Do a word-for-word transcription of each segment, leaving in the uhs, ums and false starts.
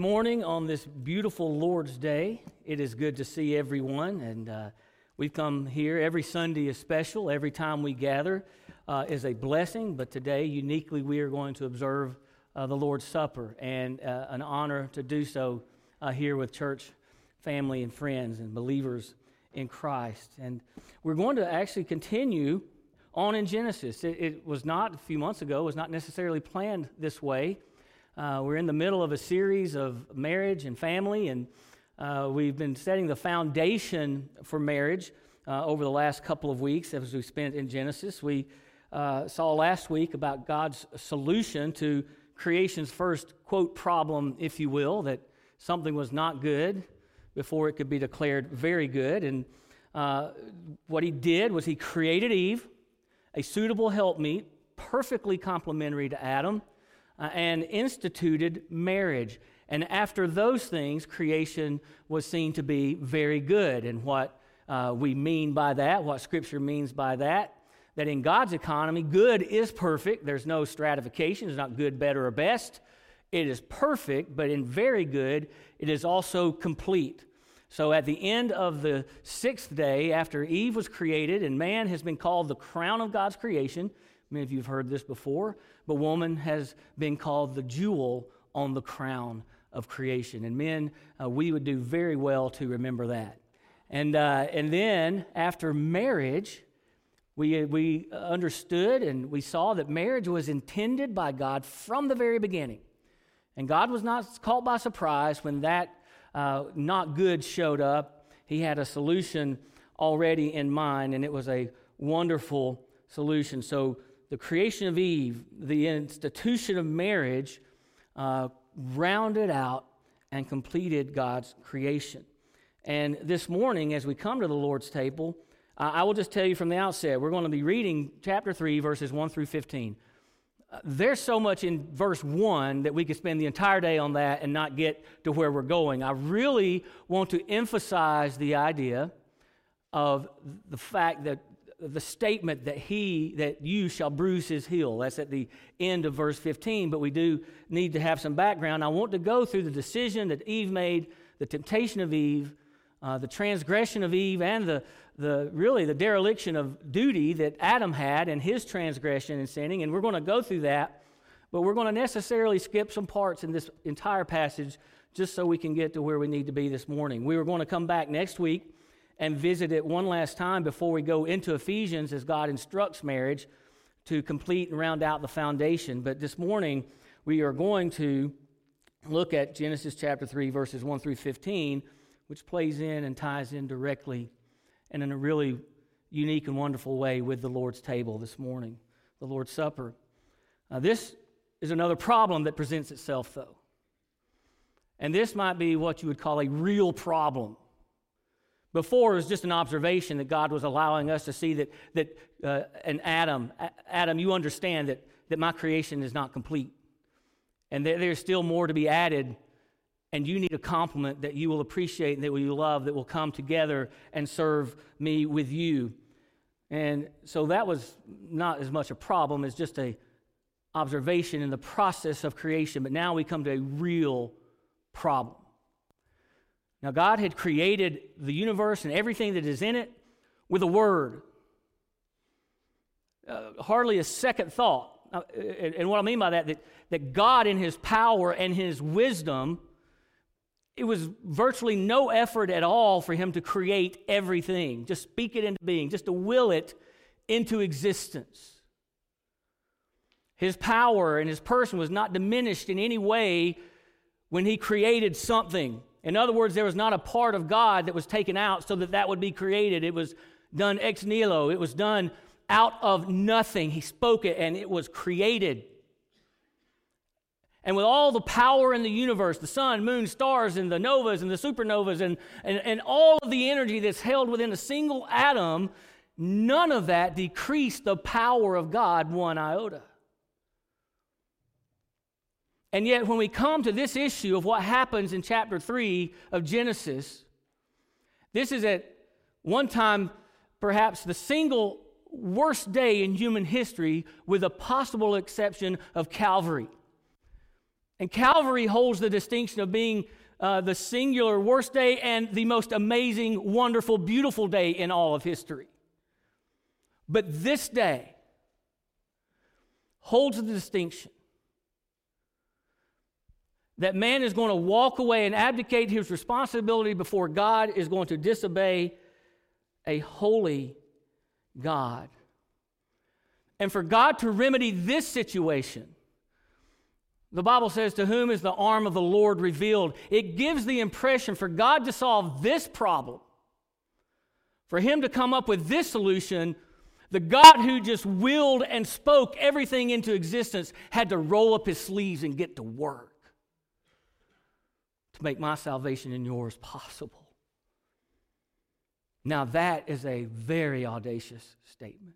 morning on this beautiful Lord's Day. It is good to see everyone, and uh, we've come here. Every Sunday is special. Every time we gather uh, is a blessing, but today, uniquely, we are going to observe uh, the Lord's Supper, and uh, an honor to do so uh, here with church family and friends and believers in Christ. And we're going to actually continue on in Genesis. It, it was not, a few months ago, it was not necessarily planned this way. Uh, we're in the middle of a series of marriage and family, and uh, we've been setting the foundation for marriage uh, over the last couple of weeks as we spent in Genesis. We uh, saw last week about God's solution to creation's first, quote, problem, if you will, that something was not good before it could be declared very good. And uh, what he did was he created Eve, a suitable helpmeet, perfectly complementary to Adam, Uh, and instituted marriage. And after those things, creation was seen to be very good. And what uh, we mean by that, what Scripture means by that, that in God's economy, good is perfect. There's no stratification. It's not good, better, or best. It is perfect, but in very good, it is also complete. So at the end of the sixth day, after Eve was created, and man has been called the crown of God's creation. Many of you have heard this before, but woman has been called the jewel on the crown of creation. And men, uh, we would do very well to remember that. And uh, and then after marriage, we we understood and we saw that marriage was intended by God from the very beginning. And God was not caught by surprise when that uh, not good showed up. He had a solution already in mind, and it was a wonderful solution. So the creation of Eve, the institution of marriage, uh, rounded out and completed God's creation. And this morning, as we come to the Lord's table, uh, I will just tell you from the outset, we're going to be reading chapter three, verses one through fifteen. Uh, there's so much in verse one that we could spend the entire day on that and not get to where we're going. I really want to emphasize the idea of the fact that the statement that he, that you shall bruise his heel. That's at the end of verse fifteen, but we do need to have some background. I want to go through the decision that Eve made, the temptation of Eve, uh, the transgression of Eve, and the, the really the dereliction of duty that Adam had and his transgression and sinning, and we're going to go through that, but we're going to necessarily skip some parts in this entire passage just so we can get to where we need to be this morning. We were going to come back next week and visit it one last time before we go into Ephesians as God instructs marriage to complete and round out the foundation. But this morning, we are going to look at Genesis chapter three, verses one through fifteen, which plays in and ties in directly and in a really unique and wonderful way with the Lord's table this morning, the Lord's Supper. Uh, this is another problem that presents itself, though. And this might be what you would call a real problem. Before, it was just an observation that God was allowing us to see that, that uh, and Adam, Adam, you understand that, that my creation is not complete. And that there's still more to be added, and you need a complement that you will appreciate and that you love that will come together and serve me with you. And so that was not as much a problem as just a observation in the process of creation. But now we come to a real problem. Now, God had created the universe and everything that is in it with a word. Uh, hardly a second thought. Uh, and, and what I mean by that, that, that God in His power and His wisdom, it was virtually no effort at all for Him to create everything. Just speak it into being, just to will it into existence. His power and His person was not diminished in any way when He created something. In other words, there was not a part of God that was taken out so that that would be created. It was done ex nihilo. It was done out of nothing. He spoke it and it was created. And with all the power in the universe, the sun, moon, stars, and the novas and the supernovas and, and, and all of the energy that's held within a single atom, none of that decreased the power of God one iota. And yet, when we come to this issue of what happens in chapter three of Genesis, this is at one time perhaps the single worst day in human history, with a possible exception of Calvary. And Calvary holds the distinction of being uh, the singular worst day and the most amazing, wonderful, beautiful day in all of history. But this day holds the distinction that man is going to walk away and abdicate his responsibility before God, is going to disobey a holy God. And for God to remedy this situation, the Bible says, to whom is the arm of the Lord revealed? It gives the impression for God to solve this problem, for him to come up with this solution, the God who just willed and spoke everything into existence had to roll up his sleeves and get to work to make my salvation and yours possible. Now that is a very audacious statement.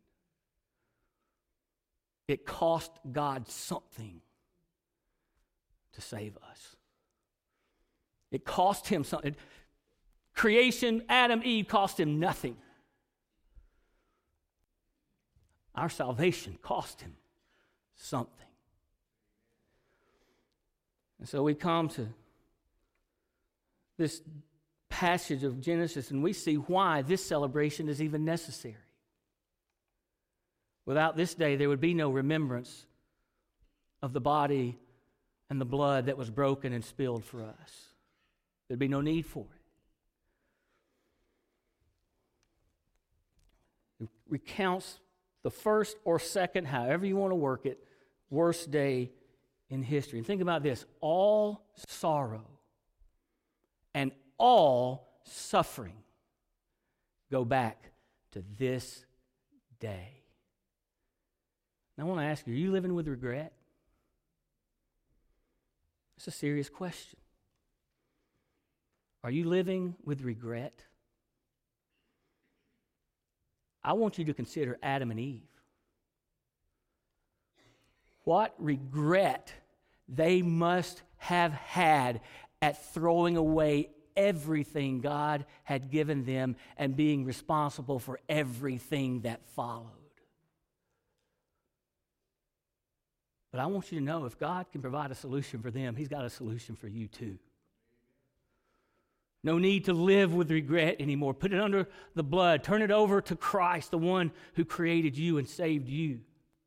It cost God something to save us. It cost him something. Creation, Adam, Eve, cost him nothing. Our salvation cost him something. And so we come to this passage of Genesis and we see why this celebration is even necessary. Without this day, there would be no remembrance of the body and the blood that was broken and spilled for us. There'd be no need for it. It recounts the first or second, however you want to work it, worst day in history. And think about this: all sorrow and all suffering go back to this day. Now, I want to ask you, are you living with regret? It's a serious question. Are you living with regret? I want you to consider Adam and Eve. What regret they must have had at throwing away everything God had given them and being responsible for everything that followed. But I want you to know, if God can provide a solution for them, he's got a solution for you too. No need to live with regret anymore. Put it under the blood. Turn it over to Christ, the one who created you and saved you.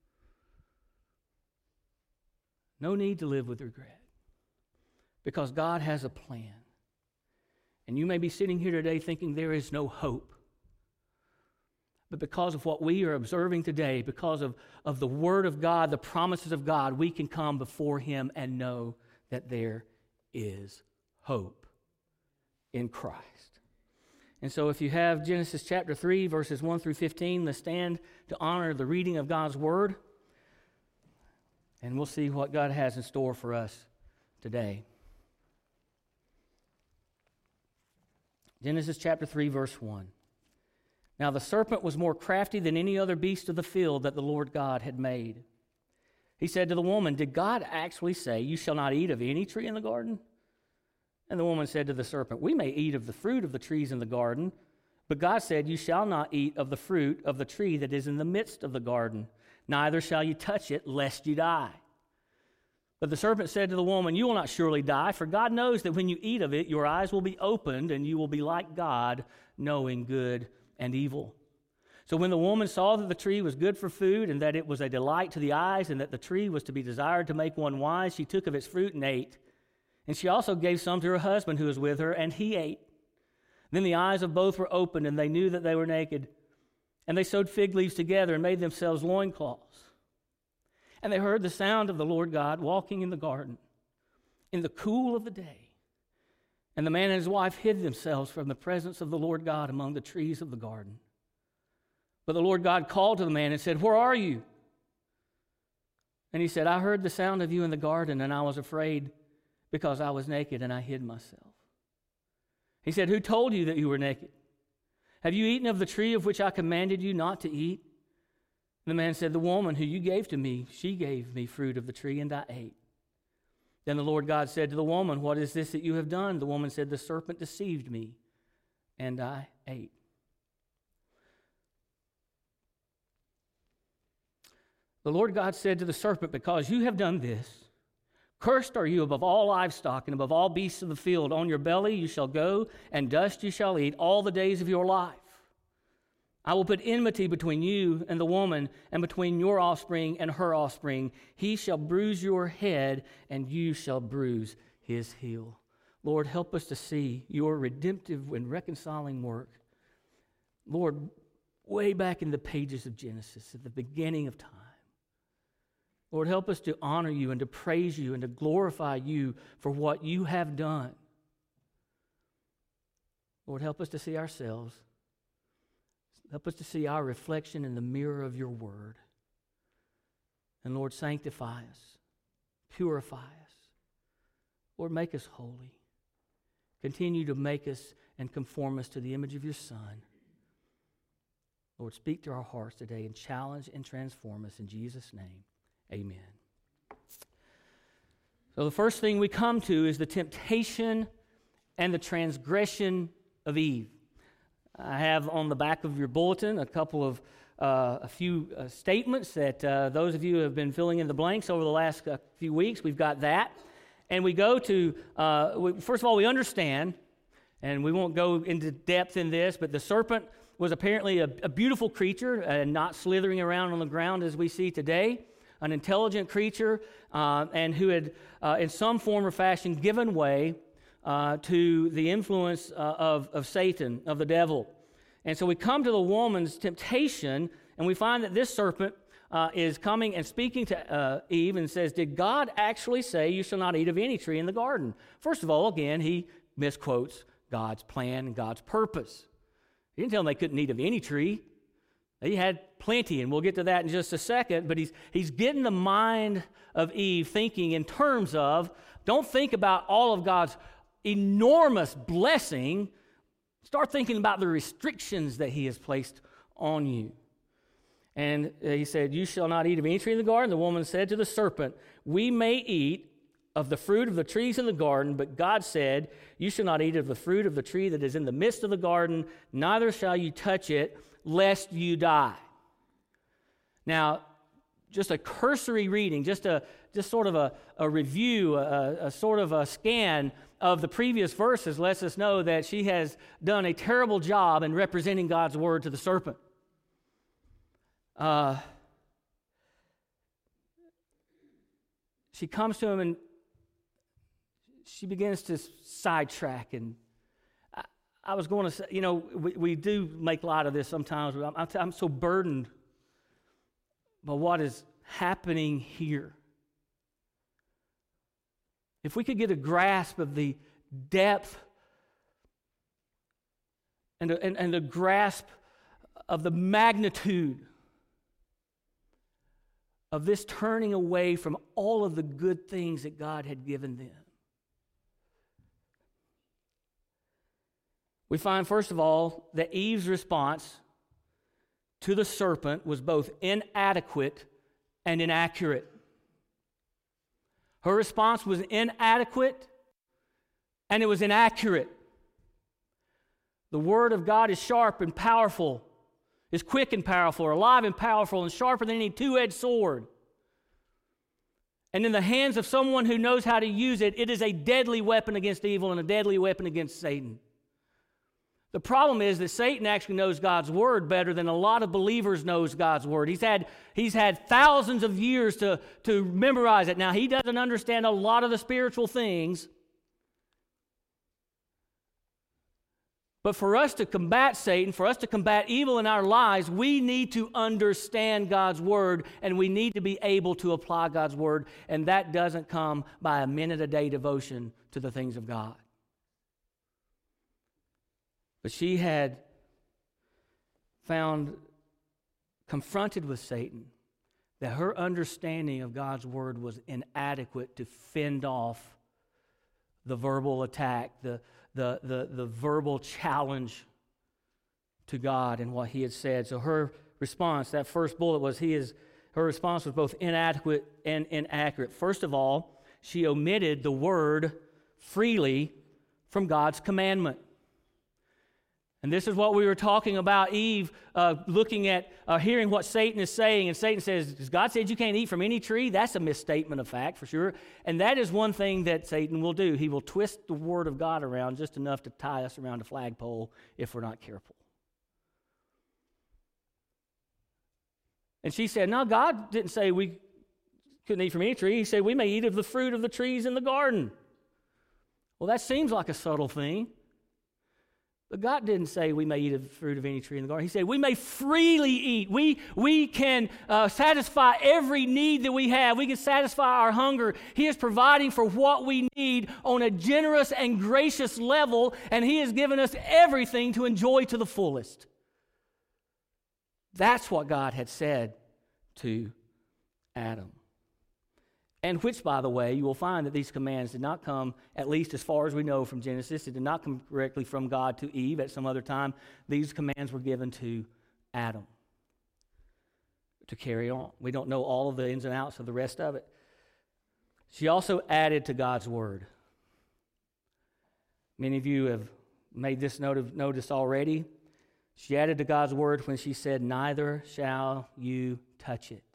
No need to live with regret, because God has a plan. And you may be sitting here today thinking there is no hope. But because of what we are observing today, because of, of the Word of God, the promises of God, we can come before him and know that there is hope in Christ. And so if you have Genesis chapter three, verses one through fifteen, let's stand to honor the reading of God's Word. And we'll see what God has in store for us today. Genesis chapter three, verse one. Now the serpent was more crafty than any other beast of the field that the Lord God had made. He said to the woman, "Did God actually say, 'You shall not eat of any tree in the garden?' And the woman said to the serpent, 'We may eat of the fruit of the trees in the garden, but God said, You shall not eat of the fruit of the tree that is in the midst of the garden, neither shall you touch it, lest you die.' But the serpent said to the woman, 'You will not surely die, for God knows that when you eat of it, your eyes will be opened, and you will be like God, knowing good and evil.' So when the woman saw that the tree was good for food, and that it was a delight to the eyes, and that the tree was to be desired to make one wise, she took of its fruit and ate. And she also gave some to her husband who was with her, and he ate. Then the eyes of both were opened, and they knew that they were naked. And they sewed fig leaves together and made themselves loincloths. And they heard the sound of the Lord God walking in the garden in the cool of the day. And the man and his wife hid themselves from the presence of the Lord God among the trees of the garden. But the Lord God called to the man and said, 'Where are you?' And he said, 'I heard the sound of you in the garden, and I was afraid because I was naked, and I hid myself.' He said, 'Who told you that you were naked? Have you eaten of the tree of which I commanded you not to eat?' And the man said, 'The woman who you gave to me, she gave me fruit of the tree, and I ate.' Then the Lord God said to the woman, 'What is this that you have done?' The woman said, 'The serpent deceived me, and I ate.'" The Lord God said to the serpent, "Because you have done this, Cursed are you above all livestock and above all beasts of the field. On your belly you shall go, and dust you shall eat all the days of your life. I will put enmity between you and the woman, and between your offspring and her offspring. He shall bruise your head, and you shall bruise his heel. Lord, help us to see your redemptive and reconciling work. Lord, way back in the pages of Genesis, at the beginning of time. Lord, help us to honor you and to praise you and to glorify you for what you have done. Lord, help us to see ourselves. Help us to see our reflection in the mirror of your word. And Lord, sanctify us. Purify us. Lord, make us holy. Continue to make us and conform us to the image of your Son. Lord, speak to our hearts today and challenge and transform us in Jesus' name. Amen. So the first thing we come to is the temptation and the transgression of Eve. I have on the back of your bulletin a couple of, uh, a few uh, statements that uh, those of you who have been filling in the blanks over the last uh, few weeks, we've got that. And we go to, uh, we, first of all, we understand, and we won't go into depth in this, but the serpent was apparently a, a beautiful creature and not slithering around on the ground as we see today. An intelligent creature, uh, and who had, uh, in some form or fashion, given way uh, to the influence uh, of, of Satan, of the devil. And so we come to the woman's temptation, and we find that this serpent uh, is coming and speaking to uh, Eve and says, did God actually say you shall not eat of any tree in the garden? First of all, again, he misquotes God's plan and God's purpose. He didn't tell them they couldn't eat of any tree. He had plenty, and we'll get to that in just a second, but he's, he's getting the mind of Eve thinking in terms of, don't think about all of God's enormous blessing. Start thinking about the restrictions that he has placed on you. And he said, you shall not eat of any tree in the garden. The woman said to the serpent, we may eat of the fruit of the trees in the garden, but God said, you shall not eat of the fruit of the tree that is in the midst of the garden, neither shall you touch it, lest you die. Now, just a cursory reading, just a just sort of a, a review, a, a sort of a scan of the previous verses lets us know that she has done a terrible job in representing God's word to the serpent. Uh, she comes to him and she begins to sidetrack, and I, I was going to say, you know, we, we do make light of this sometimes. I'm, I'm, I'm so burdened by what is happening here. If we could get a grasp of the depth and a, and, and a grasp of the magnitude of this turning away from all of the good things that God had given them. We find, first of all, that Eve's response to the serpent was both inadequate and inaccurate. Her response was inadequate and it was inaccurate. The word of God is sharp and powerful, is quick and powerful, alive and powerful, and sharper than any two-edged sword. And in the hands of someone who knows how to use it, it is a deadly weapon against evil and a deadly weapon against Satan. The problem is that Satan actually knows God's word better than a lot of believers knows God's word. He's had, he's had thousands of years to, to memorize it. Now, he doesn't understand a lot of the spiritual things. But for us to combat Satan, for us to combat evil in our lives, we need to understand God's word, and we need to be able to apply God's word. And that doesn't come by a minute-a-day devotion to the things of God. But she had found, confronted with Satan, that her understanding of God's word was inadequate to fend off the verbal attack, the, the, the, the verbal challenge to God and what he had said. So her response, that first bullet was, he is, her response was both inadequate and inaccurate. First of all, she omitted the word freely from God's commandment. And this is what we were talking about, Eve, uh, looking at, uh, hearing what Satan is saying. And Satan says, God said you can't eat from any tree? That's a misstatement of fact, for sure. And that is one thing that Satan will do. He will twist the word of God around just enough to tie us around a flagpole if we're not careful. And she said, no, God didn't say we couldn't eat from any tree. He said we may eat of the fruit of the trees in the garden. Well, that seems like a subtle thing. But God didn't say we may eat of the fruit of any tree in the garden. He said we may freely eat. We, we can uh, satisfy every need that we have. We can satisfy our hunger. He is providing for what we need on a generous and gracious level, and He has given us everything to enjoy to the fullest. That's what God had said to Adam. And which, by the way, you will find that these commands did not come, at least as far as we know from Genesis, it did not come directly from God to Eve at some other time. These commands were given to Adam to carry on. We don't know all of the ins and outs of the rest of it. She also added to God's word. Many of you have made this notice already. She added to God's word when she said, neither shall you touch it.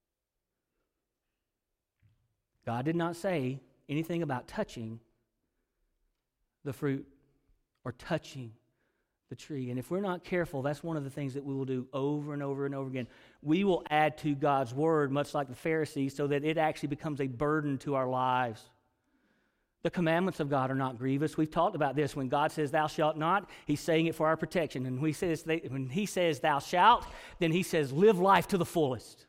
God did not say anything about touching the fruit or touching the tree. And if we're not careful, that's one of the things that we will do over and over and over again. We will add to God's word, much like the Pharisees, so that it actually becomes a burden to our lives. The commandments of God are not grievous. We've talked about this. When God says, thou shalt not, He's saying it for our protection. And when He says, when he says thou shalt, then He says, live life to the fullest.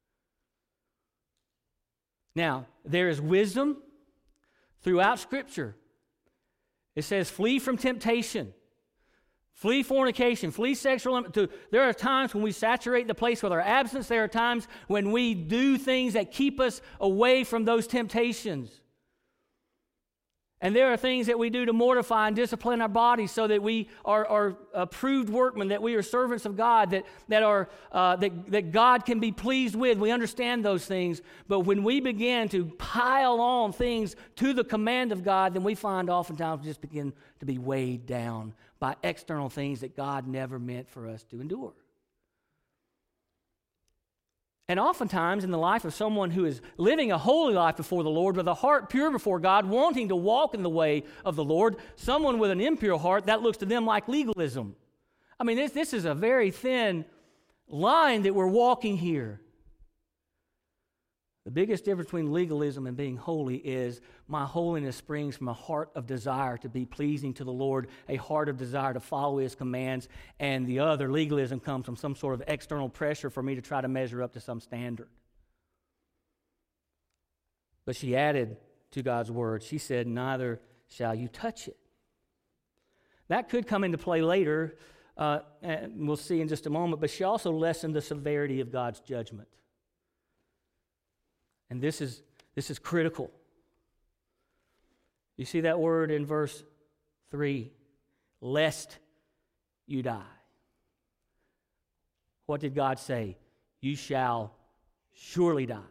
Now, there is wisdom throughout Scripture. It says, flee from temptation, flee fornication, flee sexual. There are times when we saturate the place with our absence. There are times when we do things that keep us away from those temptations. And there are things that we do to mortify and discipline our bodies so that we are, are approved workmen, that we are servants of God, that, that, are, uh, that, that God can be pleased with. We understand those things. But when we begin to pile on things to the command of God, then we find oftentimes we just begin to be weighed down by external things that God never meant for us to endure. And oftentimes in the life of someone who is living a holy life before the Lord with a heart pure before God, wanting to walk in the way of the Lord, someone with an impure heart, that looks to them like legalism. I mean, this, this is a very thin line that we're walking here. The biggest difference between legalism and being holy is my holiness springs from a heart of desire to be pleasing to the Lord, a heart of desire to follow His commands, and the other, legalism, comes from some sort of external pressure for me to try to measure up to some standard. But she added to God's word, she said, neither shall you touch it. That could come into play later, uh, and we'll see in just a moment, but she also lessened the severity of God's judgment. And this is, this is critical. You see that word in verse three, lest you die. What did God say? You shall surely die.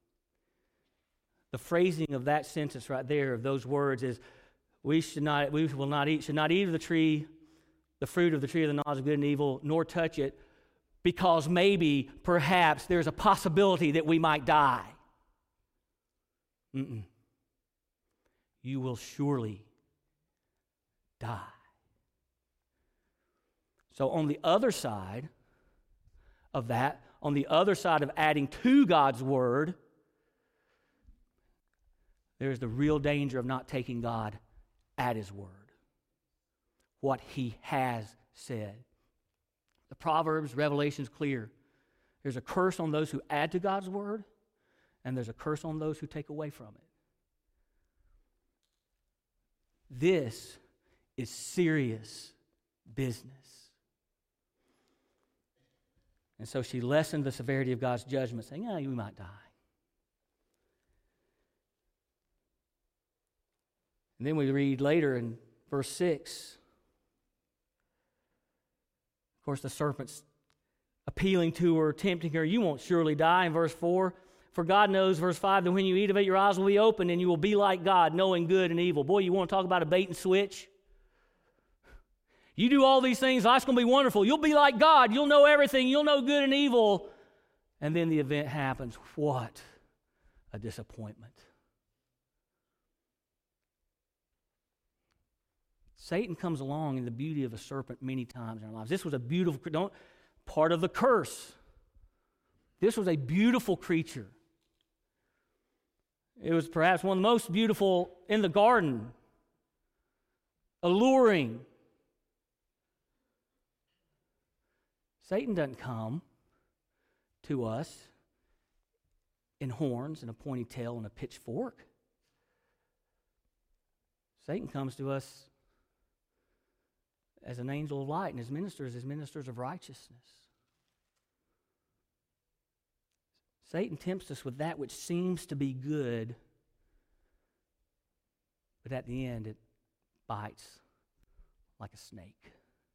The phrasing of that sentence right there, of those words, is we should not, we will not eat, should not eat of the tree, the fruit of the tree of the knowledge of good and evil, nor touch it, because maybe, perhaps, there's a possibility that we might die. Mm-mm. You will surely die. So on the other side of that, on the other side of adding to God's word, there's the real danger of not taking God at His word, what He has said. The Proverbs, Revelation's clear. There's a curse on those who add to God's word, and there's a curse on those who take away from it. This is serious business. And so she lessened the severity of God's judgment, saying, yeah, you might die. And then we read later in verse six, of course, the serpent's appealing to her, tempting her, you won't surely die. In verse four, for God knows, verse five, that when you eat of it, your eyes will be opened and you will be like God, knowing good and evil. Boy, you want to talk about a bait and switch? You do all these things, life's going to be wonderful. You'll be like God. You'll know everything. You'll know good and evil. And then the event happens. What a disappointment. Satan comes along in the beauty of a serpent many times in our lives. This was a beautiful, don't, part of the curse. This was a beautiful creature. It was perhaps one of the most beautiful in the garden. Alluring. Satan doesn't come to us in horns and a pointy tail and a pitchfork. Satan comes to us as an angel of light, and his ministers as ministers of righteousness. Satan tempts us with that which seems to be good, but at the end it bites like a snake.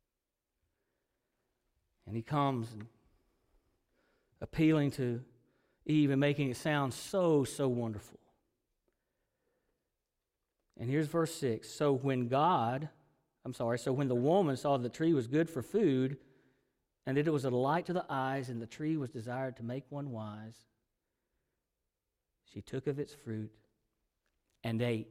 And he comes and appealing to Eve and making it sound so, so wonderful. And here's verse six. So when God, I'm sorry, so when the woman saw the tree was good for food, and that it was a delight to the eyes, and the tree was desired to make one wise, she took of its fruit and ate.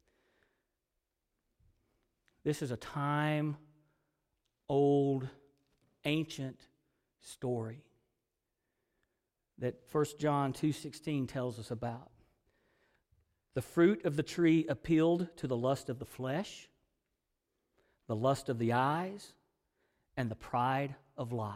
This is a time-old, ancient story that First John two sixteen tells us about. The fruit of the tree appealed to the lust of the flesh, the lust of the eyes, and the pride of life.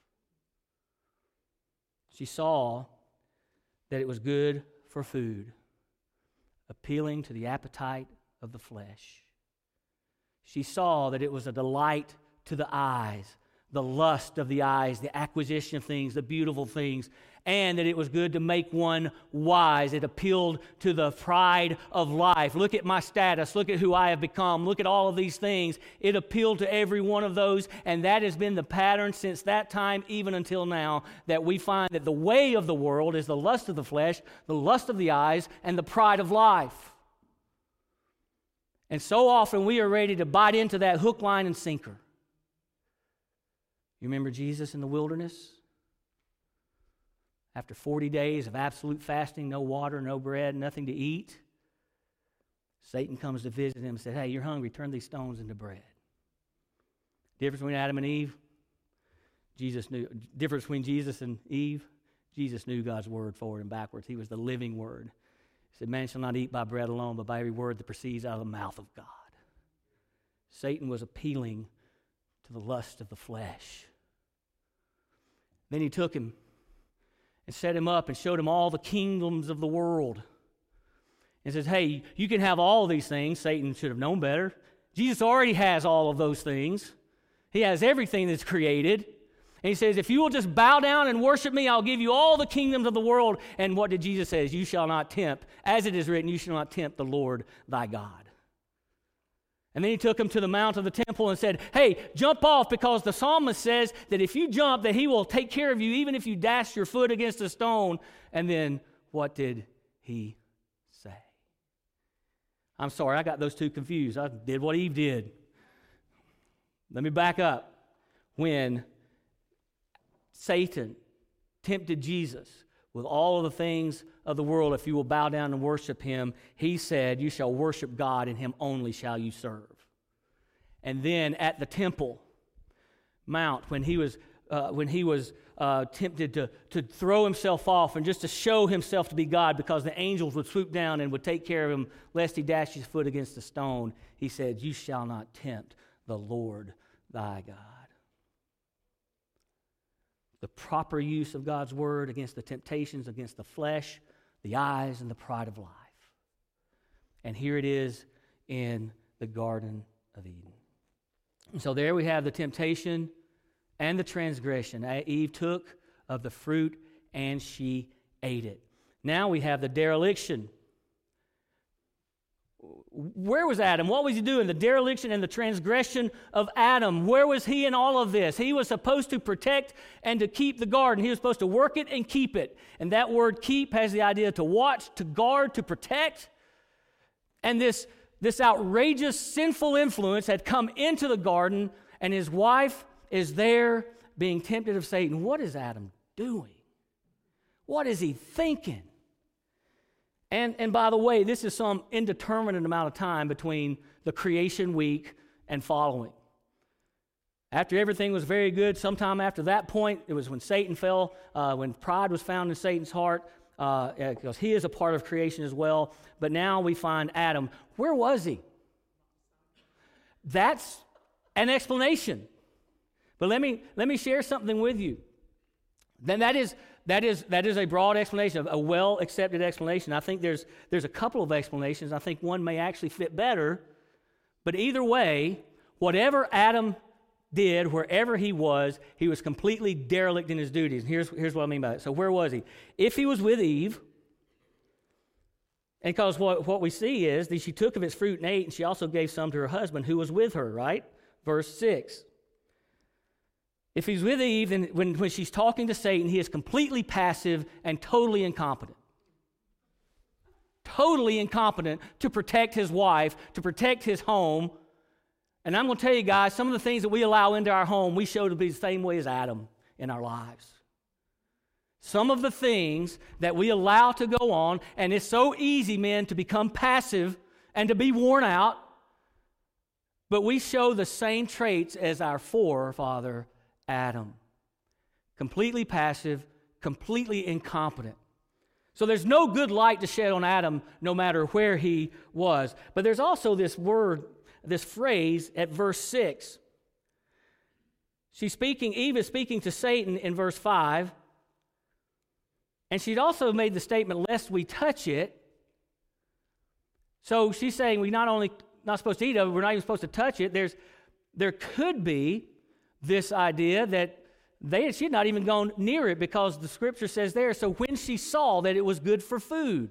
She saw that it was good for food, appealing to the appetite of the flesh. She saw that it was a delight to the eyes, the lust of the eyes, the acquisition of things, the beautiful things, and that it was good to make one wise. It appealed to the pride of life. Look at my status. Look at who I have become. Look at all of these things. It appealed to every one of those, and that has been the pattern since that time, even until now, that we find that the way of the world is the lust of the flesh, the lust of the eyes, and the pride of life. And so often we are ready to bite into that hook, line, and sinker. You remember Jesus in the wilderness? After forty days of absolute fasting, no water, no bread, nothing to eat, Satan comes to visit him and said, hey, you're hungry, turn these stones into bread. Difference between Adam and Eve? Jesus knew. Difference between Jesus and Eve? Jesus knew God's word forward and backwards. He was the living word. He said, man shall not eat by bread alone, but by every word that proceeds out of the mouth of God. Satan was appealing to the lust of the flesh. Then he took him and set him up and showed him all the kingdoms of the world. And says, hey, you can have all of these things. Satan should have known better. Jesus already has all of those things. He has everything that's created. And he says, if you will just bow down and worship me, I'll give you all the kingdoms of the world. And what did Jesus say? You shall not tempt, as it is written, you shall not tempt the Lord thy God. And then he took him to the mount of the temple and said, hey, jump off, because the psalmist says that if you jump, that he will take care of you, even if you dash your foot against a stone. And then what did he say? I'm sorry, I got those two confused. I did what Eve did. Let me back up. When Satan tempted Jesus with all of the things of the world, if you will bow down and worship him, he said, you shall worship God, and him only shall you serve. And then at the temple mount, when he was uh, when he was uh, tempted to, to throw himself off and just to show himself to be God, because the angels would swoop down and would take care of him lest he dash his foot against a stone, he said, you shall not tempt the Lord thy God. The proper use of God's word against the temptations, against the flesh, the eyes, and the pride of life. And here it is in the Garden of Eden. And so there we have the temptation and the transgression. Eve took of the fruit and she ate it. Now we have the dereliction. Where was Adam? What was he doing? The dereliction and the transgression of Adam. Where was he in all of this? He was supposed to protect and to keep the garden. He was supposed to work it and keep it. And that word keep has the idea to watch, to guard, to protect. And this, this outrageous sinful influence had come into the garden, And his wife is there being tempted of Satan. What is Adam doing? What is he thinking? And, and by the way, this is some indeterminate amount of time between the creation week and following. After everything was very good, sometime after that point, it was when Satan fell, uh, when pride was found in Satan's heart, uh, because he is a part of creation as well. But now we find Adam. Where was he? That's an explanation. But let me let me share something with you. Then that is that is that is a broad explanation, a well-accepted explanation. I think there's there's a couple of explanations. I think one may actually fit better. But either way, whatever Adam did, wherever he was, he was completely derelict in his duties. And here's, here's what I mean by it. So where was he? If he was with Eve, and because what, what we see is that she took of its fruit and ate, and she also gave some to her husband who was with her, right? Verse six. If he's with Eve, then when, when she's talking to Satan, he is completely passive and totally incompetent. Totally incompetent to protect his wife, to protect his home. And I'm going to tell you guys, some of the things that we allow into our home, we show to be the same way as Adam in our lives. Some of the things that we allow to go on, and it's so easy, men, to become passive and to be worn out, but we show the same traits as our forefather Adam. Completely passive, completely incompetent. So there's no good light to shed on Adam no matter where he was. But there's also this word, this phrase at verse six. She's speaking, Eve is speaking to Satan in verse five. And she'd also made the statement, lest we touch it. So she's saying we not only not supposed to eat of it, we're not even supposed to touch it. There's, there could be this idea that they, she had not even gone near it because the scripture says there, so when she saw that it was good for food.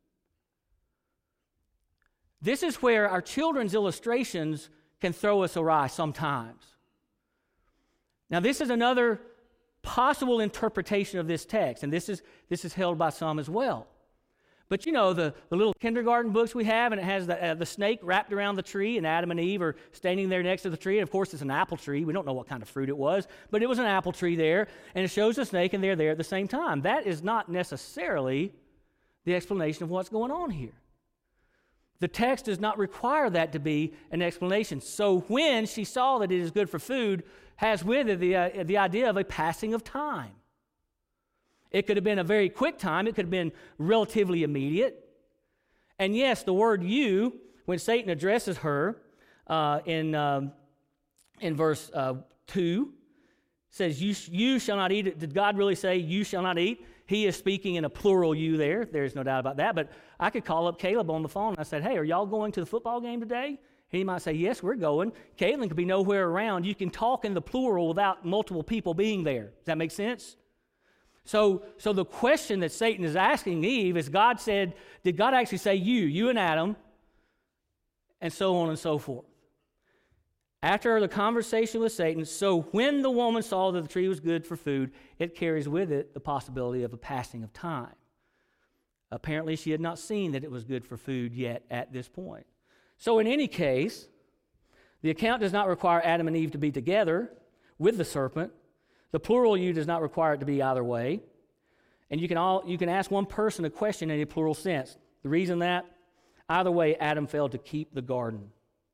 This is where our children's illustrations can throw us awry sometimes. Now, this is another possible interpretation of this text, and this is this is held by some as well. But you know, the, the little kindergarten books we have, and it has the, uh, the snake wrapped around the tree, and Adam and Eve are standing there next to the tree. And of course, it's an apple tree. We don't know what kind of fruit it was, but it was an apple tree there, and it shows the snake, and they're there at the same time. That is not necessarily the explanation of what's going on here. The text does not require that to be an explanation. So when she saw that it is good for food, has with it the, uh, the idea of a passing of time. It could have been a very quick time. It could have been relatively immediate. And yes, the word you, when Satan addresses her uh, in, um, in verse uh, two, says, you, you shall not eat it. Did God really say, you shall not eat? He is speaking in a plural you there. There's no doubt about that. But I could call up Caleb on the phone, and I said, hey, are y'all going to the football game today? He might say, yes, we're going. Caitlin could be nowhere around. You can talk in the plural without multiple people being there. Does that make sense? So, so the question that Satan is asking Eve is, God said, did God actually say you, you and Adam, and so on and so forth? After the conversation with Satan, so when the woman saw that the tree was good for food, it carries with it the possibility of a passing of time. Apparently, she had not seen that it was good for food yet at this point. So in any case, the account does not require Adam and Eve to be together with the serpent. The plural you does not require it to be either way. And you can all you can ask one person a question in a plural sense. The reason that, either way, Adam failed to keep the garden.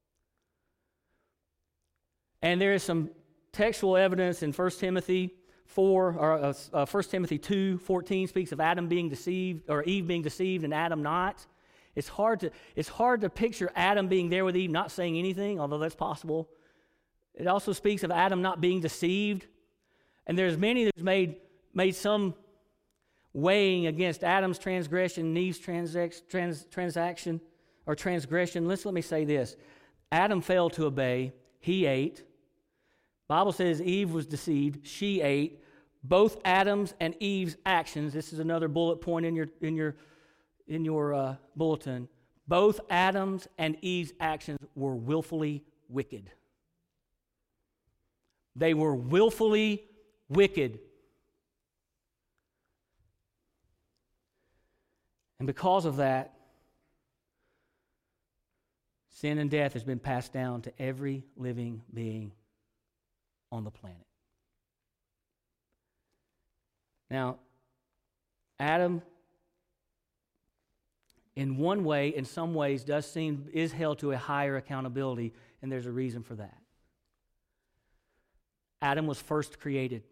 And there is some textual evidence in First Timothy four, or uh, uh, First Timothy two fourteen speaks of Adam being deceived, or Eve being deceived and Adam not. It's hard to it's hard to picture Adam being there with Eve, not saying anything, although that's possible. It also speaks of Adam not being deceived. And there's many that's made made some weighing against Adam's transgression and Eve's transac- trans, transaction or transgression. Let's let me say this. Adam failed to obey. He ate. Bible says Eve was deceived. She ate. Both Adam's and Eve's actions, this is another bullet point in your in your in your uh, bulletin. Both Adam's and Eve's actions were willfully wicked. They were willfully wicked. And because of that, sin and death has been passed down to every living being on the planet. Now, Adam, in one way, in some ways, does seem, is held to a higher accountability, and there's a reason for that. Adam was first created.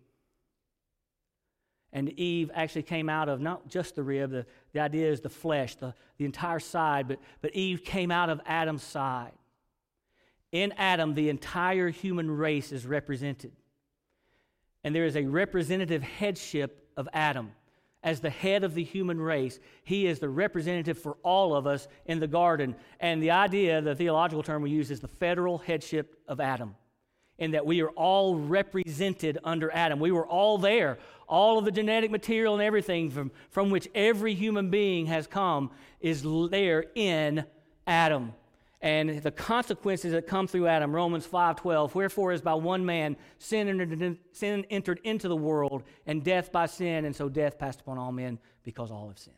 And Eve actually came out of not just the rib, the, the idea is the flesh, the, the entire side, but, but Eve came out of Adam's side. In Adam, the entire human race is represented. And there is a representative headship of Adam. As the head of the human race, he is the representative for all of us in the garden. And the idea, the theological term we use, is the federal headship of Adam, in that we are all represented under Adam. We were all there. All of the genetic material and everything from, from which every human being has come is there in Adam. And the consequences that come through Adam, Romans five twelve, wherefore as by one man sin entered, sin entered into the world, and death by sin, and so death passed upon all men because all have sinned.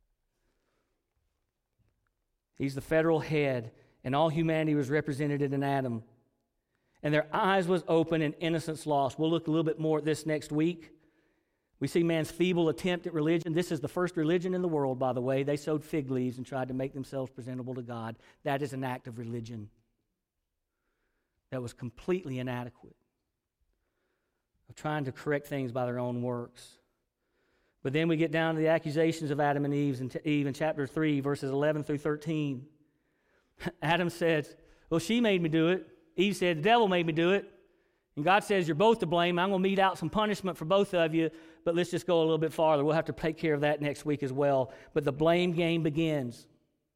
He's the federal head, and all humanity was represented in Adam. And their eyes was open and innocence lost. We'll look a little bit more at this next week. We see man's feeble attempt at religion. This is the first religion in the world, by the way. They sowed fig leaves and tried to make themselves presentable to God. That is an act of religion that was completely inadequate, of trying to correct things by their own works. But then we get down to the accusations of Adam and Eve in, Eve in chapter three, verses eleven through thirteen. Adam says, well, she made me do it. Eve said, the devil made me do it. And God says, you're both to blame. I'm going to mete out some punishment for both of you, but let's just go a little bit farther. We'll have to take care of that next week as well. But the blame game begins.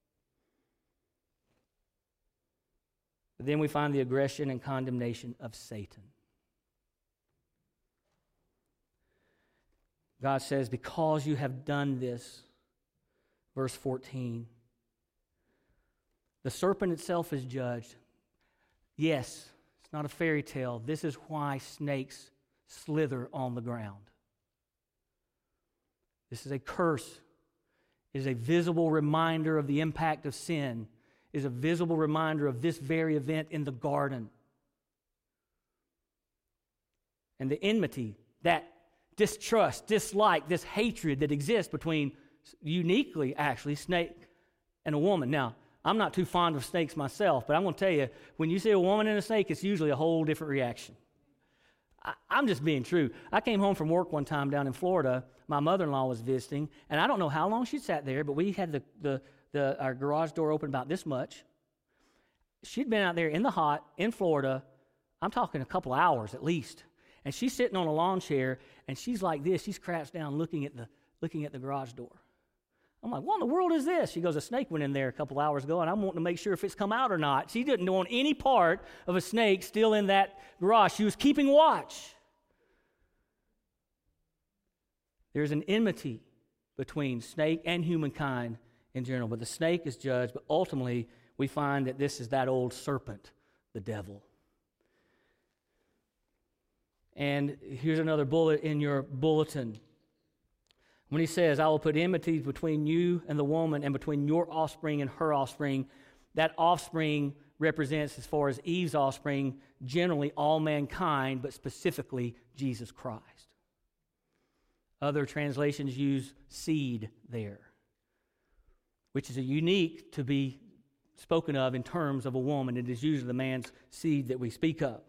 But then we find the aggression and condemnation of Satan. God says, because you have done this, verse fourteen, the serpent itself is judged. Yes, it's not a fairy tale. This is why snakes slither on the ground. This is a curse. It is a visible reminder of the impact of sin. It is a visible reminder of this very event in the garden. And the enmity, that distrust, dislike, this hatred that exists between, uniquely actually, snake and a woman. Now, I'm not too fond of snakes myself, but I'm going to tell you, when you see a woman and a snake, it's usually a whole different reaction. I, I'm just being true. I came home from work one time down in Florida. My mother-in-law was visiting, and I don't know how long she sat there, but we had the, the, the our garage door open about this much. She'd been out there in the hot, in Florida, I'm talking a couple hours at least, and she's sitting on a lawn chair, and she's like this. She's crouched down looking at the looking at the garage door. I'm like, what in the world is this? She goes, a snake went in there a couple hours ago, and I'm wanting to make sure if it's come out or not. She didn't want any part of a snake still in that garage. She was keeping watch. There's an enmity between snake and humankind in general, but the snake is judged, but ultimately we find that this is that old serpent, the devil. And here's another bullet in your bulletin. When he says, I will put enmity between you and the woman and between your offspring and her offspring, that offspring represents, as far as Eve's offspring, generally all mankind, but specifically Jesus Christ. Other translations use seed there, which is a unique to be spoken of in terms of a woman. It is usually the man's seed that we speak of.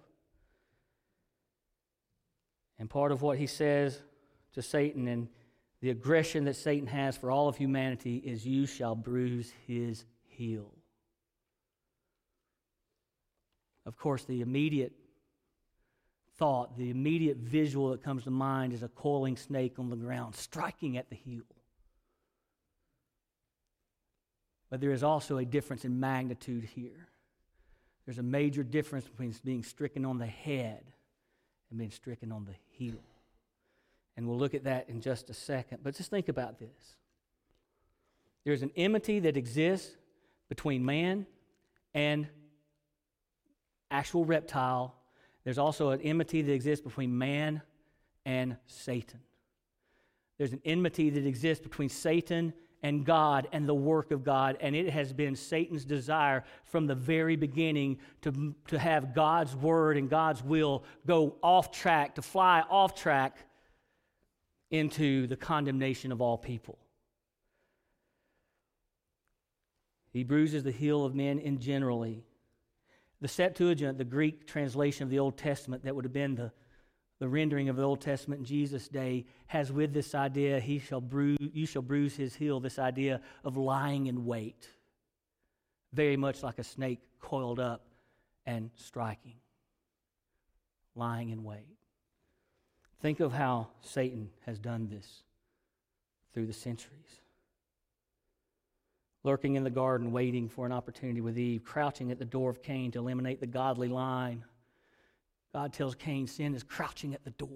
And part of what he says to Satan and the aggression that Satan has for all of humanity is, you shall bruise his heel. Of course, the immediate thought, the immediate visual that comes to mind is a coiling snake on the ground, striking at the heel. But there is also a difference in magnitude here. There's a major difference between being stricken on the head and being stricken on the heel. And we'll look at that in just a second. But just think about this. There's an enmity that exists between man and actual reptile. There's also an enmity that exists between man and Satan. There's an enmity that exists between Satan and God and the work of God. And it has been Satan's desire from the very beginning to, to have God's word and God's will go off track, to fly off track into the condemnation of all people. He bruises the heel of men in generally. The Septuagint, the Greek translation of the Old Testament that would have been the, the rendering of the Old Testament in Jesus' day, has with this idea, he shall bruise, you shall bruise his heel, this idea of lying in wait. Very much like a snake coiled up and striking. Lying in wait. Think of how Satan has done this through the centuries. Lurking in the garden, waiting for an opportunity with Eve, crouching at the door of Cain to eliminate the godly line. God tells Cain, sin is crouching at the door.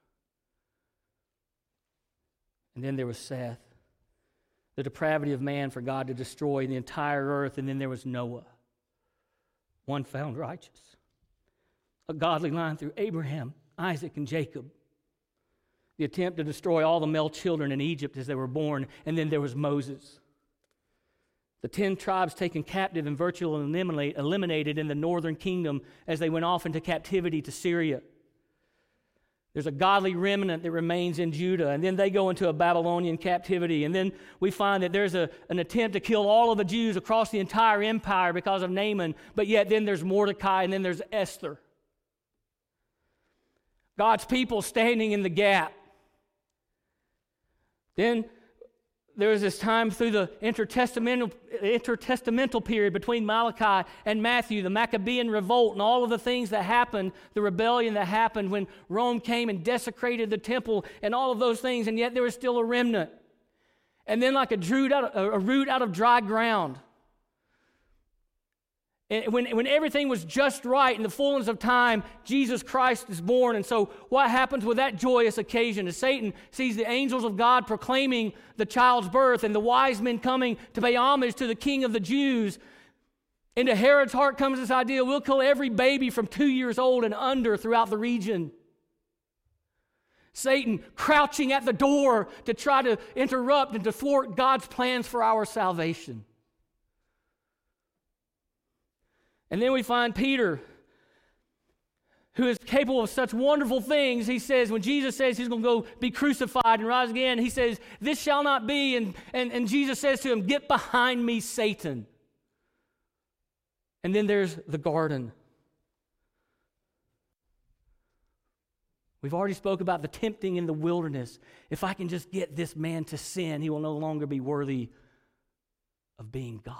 And then there was Seth, the depravity of man for God to destroy the entire earth. And then there was Noah, one found righteous. A godly line through Abraham, Isaac, and Jacob. The attempt to destroy all the male children in Egypt as they were born. And then there was Moses. The ten tribes taken captive and virtually eliminate, eliminated in the northern kingdom as they went off into captivity to Syria. There's a godly remnant that remains in Judah, and then they go into a Babylonian captivity. And then we find that there's a, an attempt to kill all of the Jews across the entire empire because of Naaman, but yet then there's Mordecai, and then there's Esther. God's people standing in the gap. Then there was this time through the intertestamental, intertestamental period between Malachi and Matthew, the Maccabean revolt and all of the things that happened, the rebellion that happened when Rome came and desecrated the temple and all of those things, and yet there was still a remnant. And then like a root out of, a root out of dry ground. And when, when everything was just right in the fullness of time, Jesus Christ is born. And so what happens with that joyous occasion is Satan sees the angels of God proclaiming the child's birth and the wise men coming to pay homage to the King of the Jews. Into Herod's heart comes this idea, we'll kill every baby from two years old and under throughout the region. Satan crouching at the door to try to interrupt and to thwart God's plans for our salvation. And then we find Peter, who is capable of such wonderful things. He says, when Jesus says he's going to go be crucified and rise again, he says, this shall not be. And, and, and Jesus says to him, get behind me, Satan. And then there's the garden. We've already spoke about the tempting in the wilderness. If I can just get this man to sin, he will no longer be worthy of being God.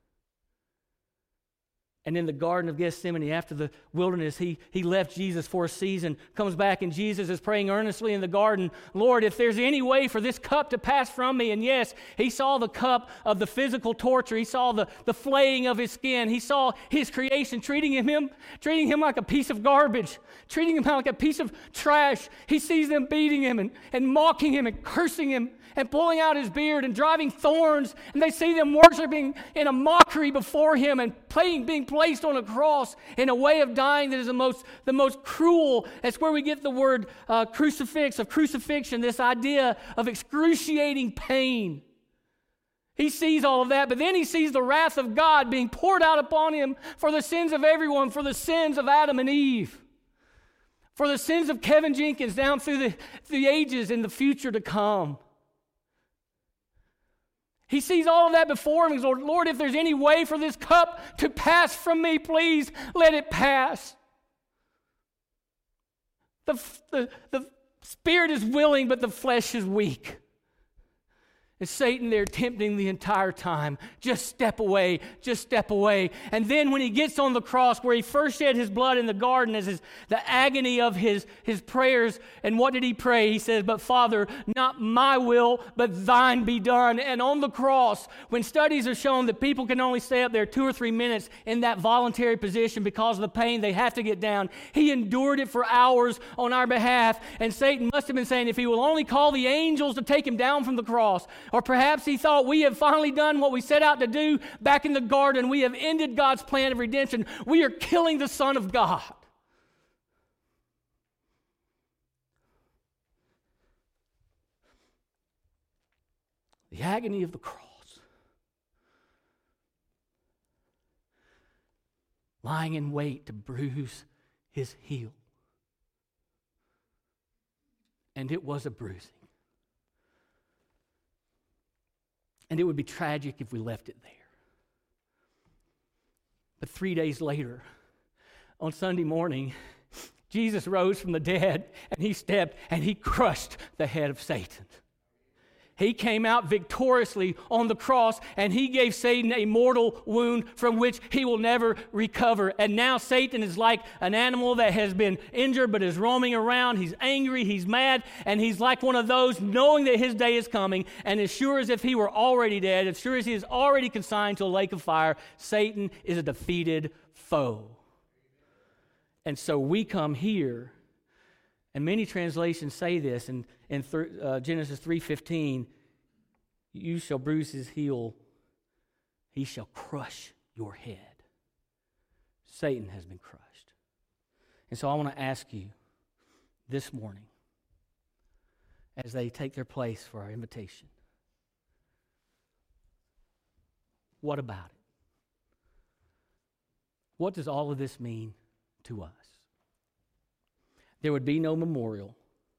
And in the Garden of Gethsemane, after the wilderness, he, he left Jesus for a season, comes back, and Jesus is praying earnestly in the garden, Lord, if there's any way for this cup to pass from me. And yes, he saw the cup of the physical torture. He saw the, the flaying of his skin. He saw his creation treating him, him, treating him like a piece of garbage, treating him like a piece of trash. He sees them beating him and, and mocking him and cursing him and pulling out his beard and driving thorns. And they see them worshiping in a mockery before him and playing, being placed on a cross in a way of dying that is the most, the most cruel. That's where we get the word uh, crucifix, of crucifixion, this idea of excruciating pain. He sees all of that, but then he sees the wrath of God being poured out upon him for the sins of everyone, for the sins of Adam and Eve, for the sins of Kevin Jenkins down through the, the ages in the future to come. He sees all of that before him. He goes, Lord, if there's any way for this cup to pass from me, please let it pass. The, the, the spirit is willing, but the flesh is weak. Is Satan there tempting the entire time? Just step away, just step away. And then when he gets on the cross where he first shed his blood in the garden as his, the agony of his, his prayers, and what did he pray? He says, but Father, not my will, but thine be done. And on the cross, when studies have shown that people can only stay up there two or three minutes in that voluntary position because of the pain, they have to get down. He endured it for hours on our behalf. And Satan must have been saying, if he will only call the angels to take him down from the cross, or perhaps he thought, we have finally done what we set out to do back in the garden. We have ended God's plan of redemption. We are killing the Son of God. The agony of the cross. Lying in wait to bruise his heel. And it was a bruising. And it would be tragic if we left it there. But three days later, on Sunday morning, Jesus rose from the dead, and he stepped and he crushed the head of Satan. He came out victoriously on the cross, and he gave Satan a mortal wound from which he will never recover. And now Satan is like an animal that has been injured but is roaming around. He's angry, he's mad, and he's like one of those knowing that his day is coming, and as sure as if he were already dead, as sure as he is already consigned to a lake of fire, Satan is a defeated foe. And so we come here, and many translations say this in, in th- uh, Genesis three fifteen, you shall bruise his heel, he shall crush your head. Satan has been crushed. And so I want to ask you this morning, as they take their place for our invitation, what about it? What does all of this mean to us? There would be no memorial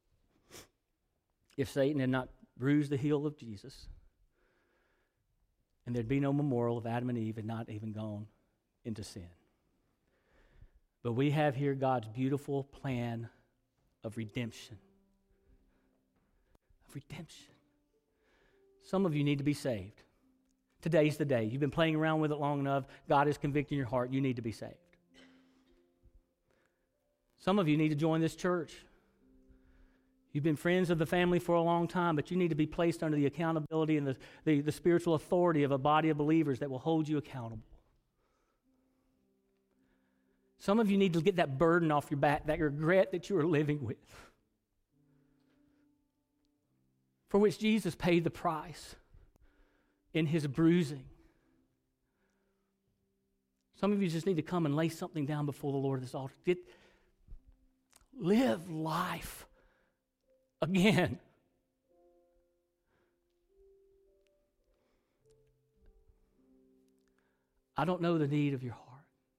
if Satan had not bruised the heel of Jesus, and there'd be no memorial if Adam and Eve had not even gone into sin. But we have here God's beautiful plan of redemption. Of redemption. Some of you need to be saved. Today's the day. You've been playing around with it long enough. God is convicting your heart. You need to be saved. Some of you need to join this church. You've been friends of the family for a long time, but you need to be placed under the accountability and the, the, the spiritual authority of a body of believers that will hold you accountable. Some of you need to get that burden off your back, that regret that you are living with, for which Jesus paid the price in his bruising. Some of you just need to come and lay something down before the Lord at this altar. Get, live life again. I don't know the need of your heart.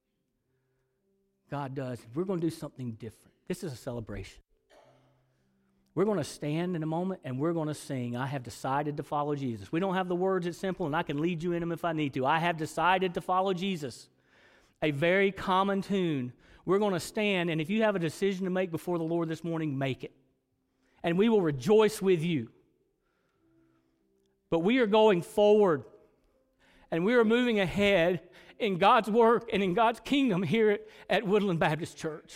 God does. We're going to do something different. This is a celebration. We're going to stand in a moment and we're going to sing, I have decided to follow Jesus. We don't have the words, it's simple, and I can lead you in them if I need to. I have decided to follow Jesus. A very common tune. We're going to stand, and if you have a decision to make before the Lord this morning, make it. And we will rejoice with you. But we are going forward, and we are moving ahead in God's work and in God's kingdom here at, at Woodland Baptist Church.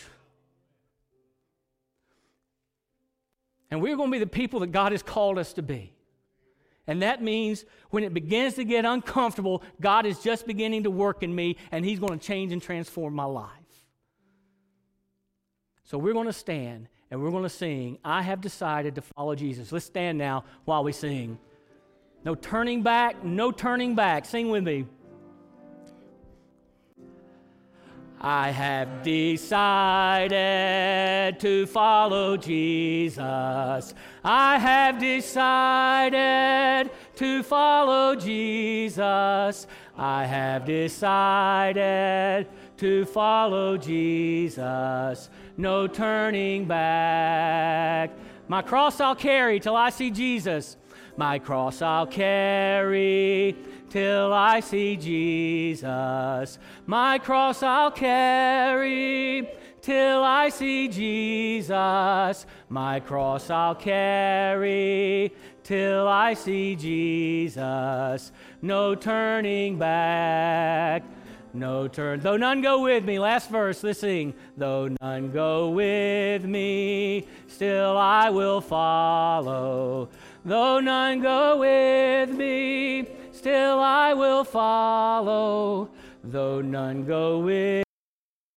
And we're going to be the people that God has called us to be. And that means when it begins to get uncomfortable, God is just beginning to work in me, and he's going to change and transform my life. So we're going to stand, and we're going to sing, I have decided to follow Jesus. Let's stand now while we sing. No turning back, no turning back. Sing with me. I have decided to follow Jesus. I have decided to follow Jesus. I have decided to follow Jesus. No turning back. My cross I'll carry till I see Jesus. My cross I'll carry till I see Jesus. My cross I'll carry till I see Jesus. My cross I'll carry till I see Jesus. No turning back. No turn. Though none go with me. Last verse. Let's sing. Though none go with me, still I will follow. Though none go with me, still I will follow. Though none go with